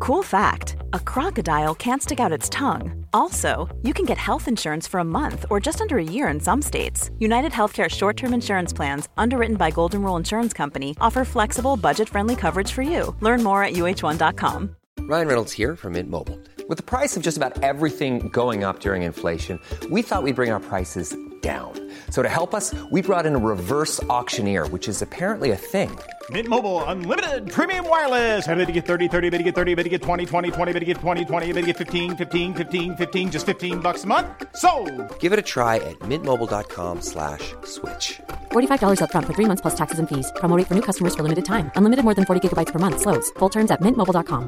Cool fact, a crocodile can't stick out its tongue. Also, you can get health insurance for a month or just under a year in some states. United Healthcare short-term insurance plans, underwritten by Golden Rule Insurance Company, offer flexible, budget-friendly coverage for you. Learn more at uh1.com. Ryan Reynolds here from Mint Mobile. With the price of just about everything going up during inflation, we thought we'd bring our prices down. So to help us, we brought in a reverse auctioneer, which is apparently a thing. Mint Mobile Unlimited Premium Wireless. How to get 30, 30, bit to get 30, bit to get 20, 20, 20, bit to get 20, 20, bit to get 15, 15, 15, 15, just $15 a month? Sold! Give it a try at mintmobile.com/switch. $45 up front for 3 months plus taxes and fees. Promo rate for new customers for limited time. Unlimited more than 40 gigabytes per month. Slows full terms at mintmobile.com.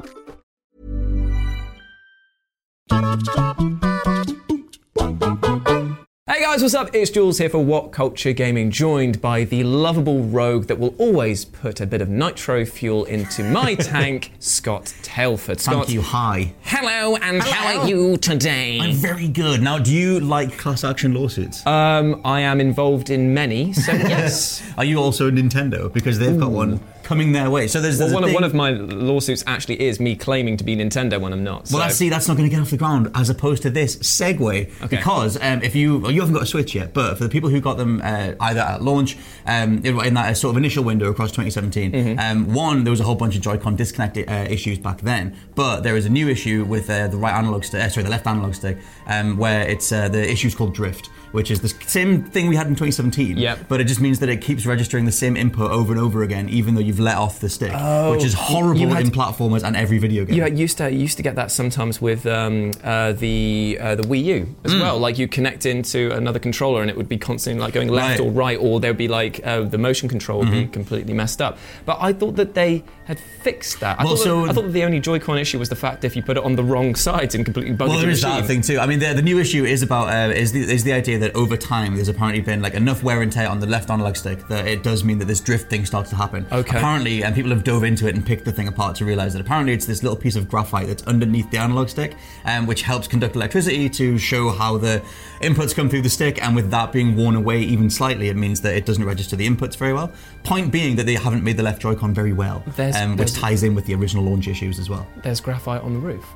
Hey guys, what's up? It's Jules here for What Culture Gaming, joined by the lovable rogue that will always put a bit of nitro fuel into my tank, Scott Tailford. Scott, Thank you, hi. hello, and how are you today? I'm very good. Now, do you like class action lawsuits? I am involved in many, so yes. Are you also Nintendo? Because they've got one coming their way. So there's one of my lawsuits actually is me claiming to be Nintendo when I'm not. So. Well, that's not going to get off the ground, as opposed to this segue. Okay. Because if you haven't got a Switch yet, but for the people who got them either at launch, in that sort of initial window across 2017, one, there was a whole bunch of Joy-Con disconnect issues back then, but there is a new issue with the left analog stick, where it's the issue's called drift, which is the same thing we had in 2017. Yep. But it just means that it keeps registering the same input over and over again, even though you've let off the stick, which is horrible in platformers and every video game. You used to get that sometimes with the Wii U as well. Like you connect into another controller and it would be constantly like going left or right, or there'd be like the motion control would be completely messed up. But I thought that they had fixed that. I thought that the only Joy-Con issue was the fact that if you put it on the wrong sides and completely bugged the machine. Well, there is that thing too. I mean, the new issue is about is the idea that over time there's apparently been like enough wear and tear on the left analog stick that it does mean that this drift thing starts to happen. Okay. Apparently, and people have dove into it and picked the thing apart to realise that apparently it's this little piece of graphite that's underneath the analog stick, which helps conduct electricity to show how the inputs come through the stick, and with that being worn away even slightly, it means that it doesn't register the inputs very well. Point being that they haven't made the left Joy-Con very well, which ties in with the original launch issues as well. There's graphite on the roof.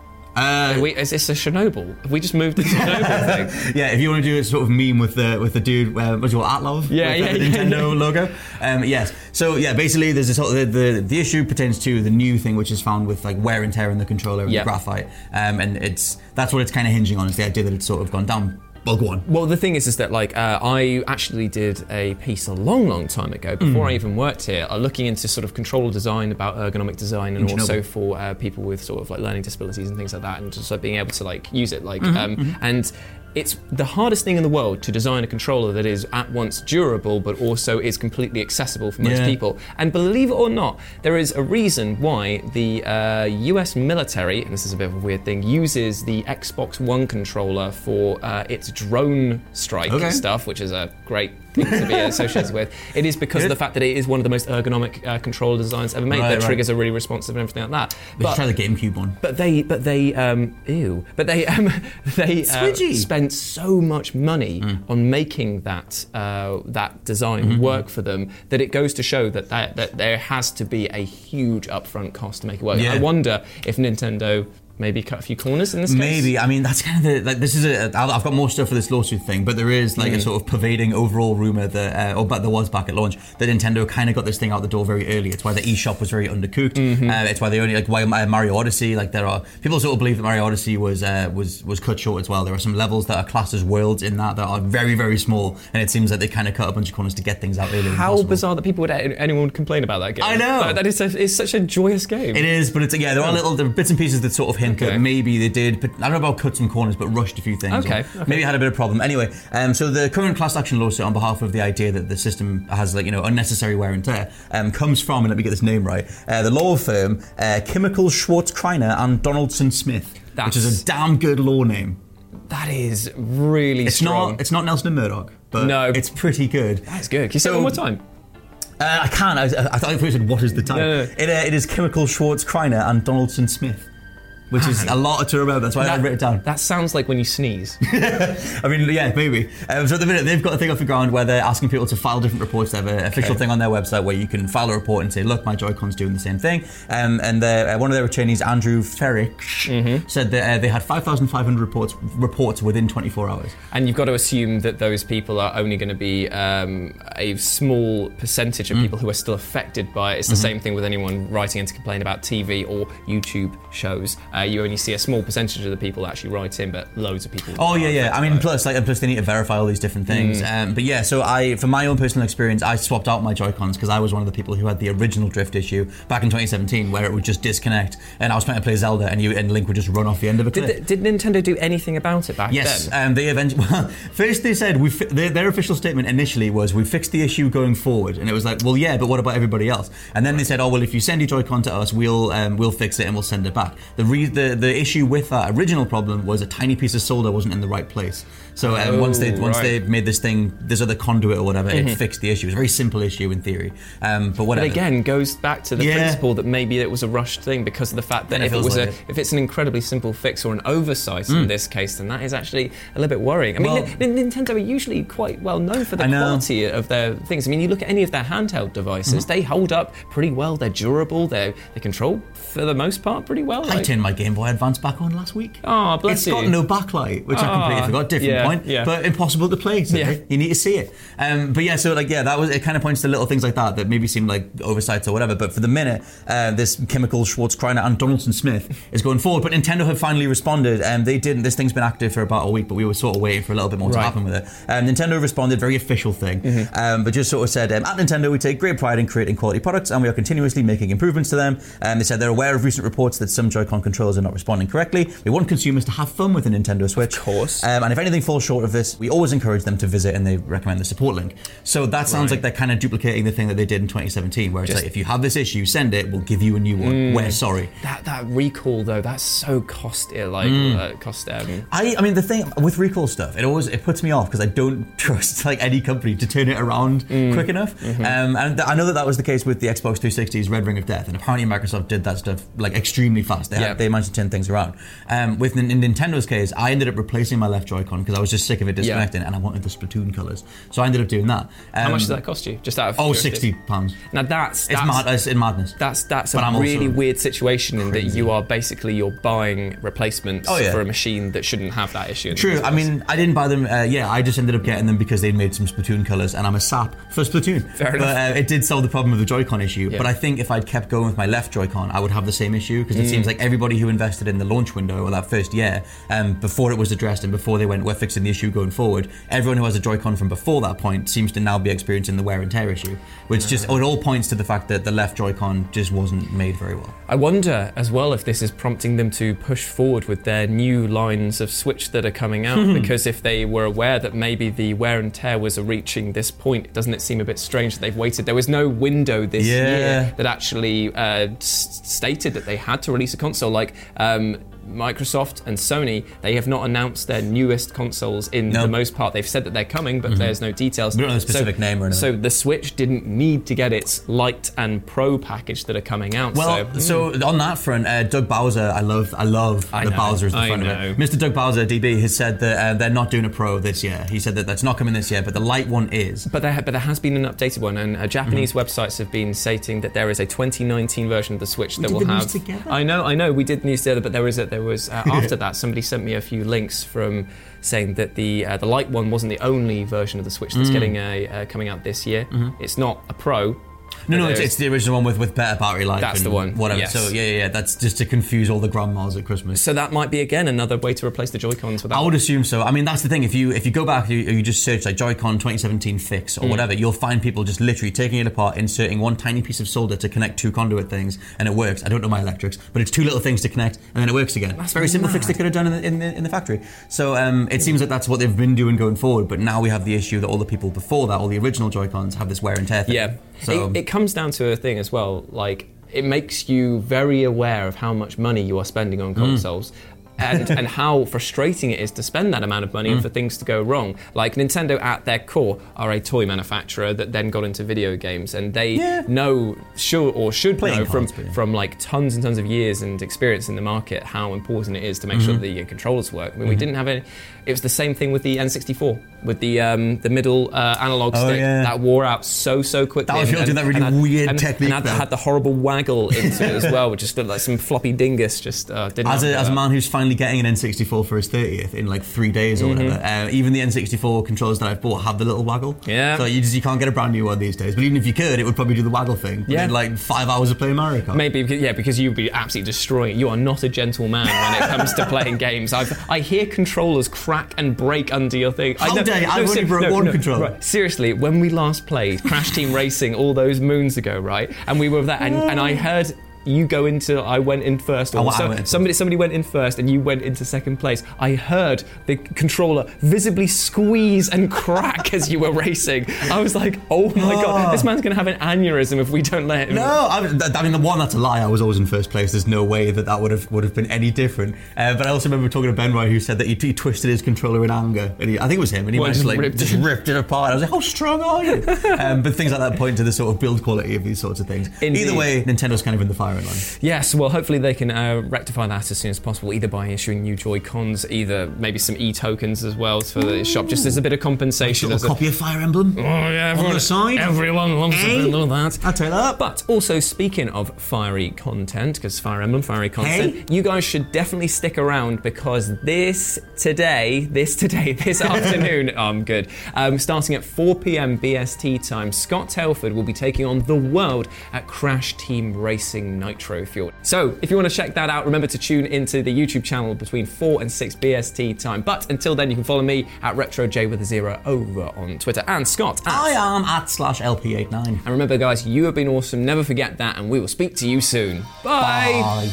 Is this a Chernobyl? Have we just moved into Chernobyl thing? Yeah, if you want to do a sort of meme with the dude, what's your Atlov? The Nintendo logo. Yes. So yeah, basically, there's this the issue pertains to the new thing, which is found with like wear and tear in the controller and the graphite, and that's what it's kind of hinging on, is the idea that it's sort of gone down. Well, the thing is that like I actually did a piece a long time ago, before I even worked here, looking into sort of controller design, about ergonomic design, and also for people with sort of like learning disabilities and things like that, and just like being able to like use it, like and it's the hardest thing in the world to design a controller that is at once durable but also is completely accessible for most people. And believe it or not, there is a reason why the US military, and this is a bit of a weird thing, uses the Xbox One controller for its drone strike stuff, which is a great thing to be associated with. It is because of the fact that it is one of the most ergonomic controller designs ever made. The triggers are really responsive and everything like that. Let's try the GameCube one. But they spent so much money on making that design work for them that it goes to show that there has to be a huge upfront cost to make it work. I wonder if Nintendo maybe cut a few corners in this case? Maybe. I mean, that's kind of I've got more stuff for this lawsuit thing, but there is like a sort of pervading overall rumour that, but there was back at launch, that Nintendo kind of got this thing out the door very early. It's why the eShop was very undercooked. It's why they only, like, why Mario Odyssey, like there are, people sort of believe that Mario Odyssey was cut short as well. There are some levels that are classed as worlds in that are very, very small, and it seems like they kind of cut a bunch of corners to get things out earlier. How bizarre that anyone would complain about that game. I know. It's such a joyous game. It is, but there are bits and pieces that sort of hint that maybe they did, but I don't know about cut some corners, but rushed a few things. Okay. Maybe had a bit of problem. Anyway, so the current class action lawsuit on behalf of the idea that the system has, like, unnecessary wear and tear comes from, and let me get this name right, the law firm Chemical Schwartz Kreiner and Donaldson Smith, which is a damn good law name. That is really strong. It's not Nelson and Murdoch, but it's pretty good. That's good. Can you say it one more time? I can. I thought you said, what is the time? No. It is Chemical Schwartz Kreiner and Donaldson Smith. which is a lot to remember. That's why I wrote it down. That sounds like when you sneeze. I mean, yeah, maybe. So at the minute, they've got a thing off the ground where they're asking people to file different reports. They have an official thing on their website where you can file a report and say, look, my Joy-Con's doing the same thing. And one of their trainees, Andrew Ferrick, said that they had 5,500 reports within 24 hours. And you've got to assume that those people are only going to be a small percentage of people who are still affected by it. It's the same thing with anyone writing in to complain about TV or YouTube shows. You only see a small percentage of the people that actually write in, but loads of people. Oh yeah. I mean, plus they need to verify all these different things. But yeah, so from my own personal experience, I swapped out my Joy-Cons because I was one of the people who had the original drift issue back in 2017, where it would just disconnect, and I was trying to play Zelda, and Link would just run off the end of a cliff. Did Nintendo do anything about it back then? Yes, they eventually. Well, first they said their official statement initially was, we fixed the issue going forward, and it was like, well, yeah, but what about everybody else? And then they said, oh well, if you send your Joy-Con to us, we'll fix it and we'll send it back. The issue with that original problem was a tiny piece of solder wasn't in the right place. So once they made this other conduit or whatever, it fixed the issue. It was a very simple issue in theory, but whatever. But again, goes back to the principle that maybe it was a rushed thing because of the fact that if it's an incredibly simple fix or an oversight in this case, then that is actually a little bit worrying. I mean, Nintendo are usually quite well known for the quality of their things. I mean, you look at any of their handheld devices, they hold up pretty well. They're durable. They control for the most part pretty well. I turned my Game Boy Advance back on last week. Oh, bless you. It's got no backlight, which I completely forgot. Different point, but impossible to play. So you need to see it. But yeah, so like that was it. Kind of points to little things like that maybe seem like oversights or whatever. But for the minute, this Chemical, Schwartz, Kreiner, and Donaldson Smith is going forward. But Nintendo have finally responded. They didn't. This thing's been active for about a week, but we were sort of waiting for a little bit more to happen with it. Nintendo responded, very official thing, but just sort of said, at Nintendo we take great pride in creating quality products, and we are continuously making improvements to them. They said they're aware of recent reports that some Joy-Con controllers are not responding correctly. We want consumers to have fun with a Nintendo Switch. Of course. And if anything falls short of this, we always encourage them to visit, and they recommend the support link. So that sounds like they're kind of duplicating the thing that they did in 2017, where it's like, if you have this issue, send it, we'll give you a new one. We're sorry. That recall though, that's so costly. I mean, the thing with recall stuff, it puts me off because I don't trust like any company to turn it around quick enough. And I know that was the case with the Xbox 360's Red Ring of Death, and apparently Microsoft did that stuff like extremely fast. They managed to turn things around. With in Nintendo's case, I ended up replacing my left Joy-Con because I was just sick of it disconnecting, and I wanted the Splatoon colours, so I ended up doing that. How much did that cost you? Just out of £60. Now that's in madness. That's a really weird situation in that you're buying replacements for a machine that shouldn't have that issue. True. I mean, I didn't buy them. I just ended up getting them because they'd made some Splatoon colours, and I'm a sap for Splatoon. Fair enough. But it did solve the problem of the Joy-Con issue. But I think if I'd kept going with my left Joy-Con, I would have the same issue, because it seems like everybody who invested in the launch window or that first year, before it was addressed and before they we're fixing the issue going forward, everyone who has a Joy-Con from before that point seems to now be experiencing the wear and tear issue, which it all points to the fact that the left Joy-Con just wasn't made very well. I wonder as well if this is prompting them to push forward with their new lines of Switch that are coming out, because if they were aware that maybe the wear and tear was reaching this point, doesn't it seem a bit strange that they've waited? There was no window this year that actually stated that they had to release a console. Like Microsoft and Sony, they have not announced their newest consoles in the most part. They've said that they're coming, but there's no details. We don't know the specific name or anything. So the Switch didn't need to get its Lite and Pro package that are coming out. So on that front, Doug Bowser, I love the Bowsers in front of it. Mr. Doug Bowser, DB, has said that they're not doing a Pro this year. He said that that's not coming this year, but the Lite one is. But there has been an updated one, and Japanese websites have been stating that there is a 2019 version of the Switch that will have. I know, we did news together, but there was after that, somebody sent me a few links from saying that the Lite one wasn't the only version of the Switch that's getting coming out this year. It's not a Pro. No, it's the original one with better battery life. That's the one. Whatever. Yes. So yeah, that's just to confuse all the grandmas at Christmas. So that might be again another way to replace the Joy-Cons with that. I would assume so. I mean, that's the thing. If you go back, you just search like Joy-Con 2017 fix or whatever, you'll find people just literally taking it apart, inserting one tiny piece of solder to connect two conduit things, and it works. I don't know my electrics, but it's two little things to connect, and then it works again. That's very simple fix they could have done in the factory. So it seems like that's what they've been doing going forward. But now we have the issue that all the people before that, all the original Joy-Cons, have this wear and tear thing. Yeah. So it comes down to a thing as well, like it makes you very aware of how much money you are spending on consoles. and how frustrating it is to spend that amount of money and for things to go wrong. Like Nintendo at their core are a toy manufacturer that then got into video games, and they should know from like tons and tons of years and experience in the market how important it is to make sure that the controllers work. I mean, we didn't have any. It was the same thing with the N64, with the middle analog stick that wore out so quickly. That was doing that really weird technique. And had the horrible waggle into it as well, which just looked like some floppy dingus. Just didn't. As a man who's finally getting an N64 for his 30th in like 3 days or whatever, even the N64 controllers that I've bought have the little waggle. Yeah. So you can't get a brand new one these days. But even if you could, it would probably do the waggle thing. Yeah. In like 5 hours of playing Mario Kart. Maybe, because you'd be absolutely destroying it. You are not a gentle man when it comes to playing games. I hear controllers crack and break under your thing. How dare you? I've only broke one controller. Right. Seriously, when we last played Crash Team Racing all those moons ago, right? And we were there, and I heard you go into, I went in first, or somebody went in first and you went into second place. I heard the controller visibly squeeze and crack as you were racing. I was like, oh my God, this man's going to have an aneurysm if we don't let him. No, I mean, the one, that's a lie. I was always in first place. There's no way that would have been any different. But I also remember talking to Ben Roy, who said that he twisted his controller in anger. And I think it was him, and he just ripped it apart. I was like, how strong are you? But things like that point to the sort of build quality of these sorts of things. Indeed. Either way, Nintendo's kind of in the firing line. Yes, well, hopefully they can rectify that as soon as possible, either by issuing new Joy-Cons, either maybe some e-tokens as well for the shop, just as a bit of compensation. A copy of Fire Emblem? Oh, yeah, on the side? Everyone loves to do that. I'll take that. But also, speaking of fiery content, because Fire Emblem, fiery content, you guys should definitely stick around, because this afternoon, I'm good, starting at 4 p.m. BST time, Scott Tailford will be taking on the world at Crash Team Racing Nitro Fuel. So, if you want to check that out, remember to tune into the YouTube channel between 4 and 6 BST time. But until then, you can follow me at RetroJ with a 0 over on Twitter, and Scott at... I am at /LP89. And remember, guys, you have been awesome. Never forget that, and we will speak to you soon. Bye! Bye.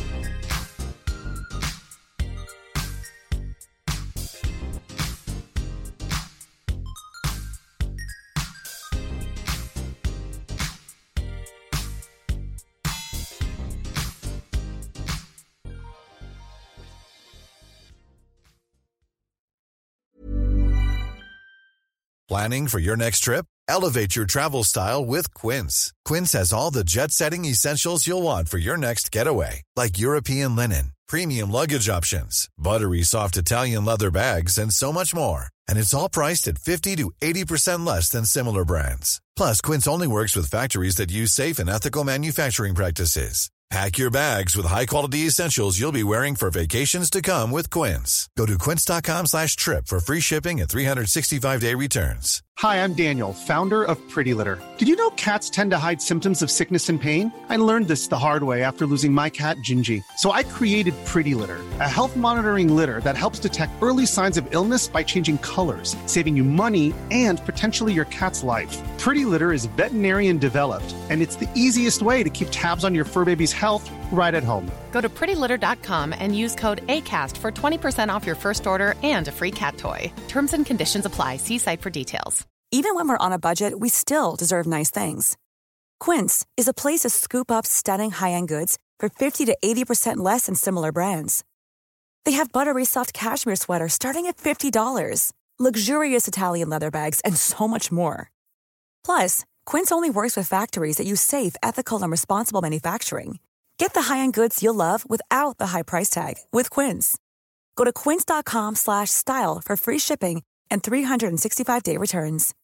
Planning for your next trip? Elevate your travel style with Quince. Quince has all the jet-setting essentials you'll want for your next getaway, like European linen, premium luggage options, buttery soft Italian leather bags, and so much more. And it's all priced at 50 to 80% less than similar brands. Plus, Quince only works with factories that use safe and ethical manufacturing practices. Pack your bags with high-quality essentials you'll be wearing for vacations to come with Quince. Go to quince.com/trip for free shipping and 365-day returns. Hi, I'm Daniel, founder of Pretty Litter. Did you know cats tend to hide symptoms of sickness and pain? I learned this the hard way after losing my cat, Gingy. So I created Pretty Litter, a health monitoring litter that helps detect early signs of illness by changing colors, saving you money and potentially your cat's life. Pretty Litter is veterinarian developed, and it's the easiest way to keep tabs on your fur baby's health right at home. Go to prettylitter.com and use code ACAST for 20% off your first order and a free cat toy. Terms and conditions apply. See site for details. Even when we're on a budget, we still deserve nice things. Quince is a place to scoop up stunning high-end goods for 50 to 80% less than similar brands. They have buttery soft cashmere sweaters starting at $50, luxurious Italian leather bags, and so much more. Plus, Quince only works with factories that use safe, ethical, and responsible manufacturing. Get the high-end goods you'll love without the high price tag with Quince. Go to quince.com/style for free shipping and 365-day returns.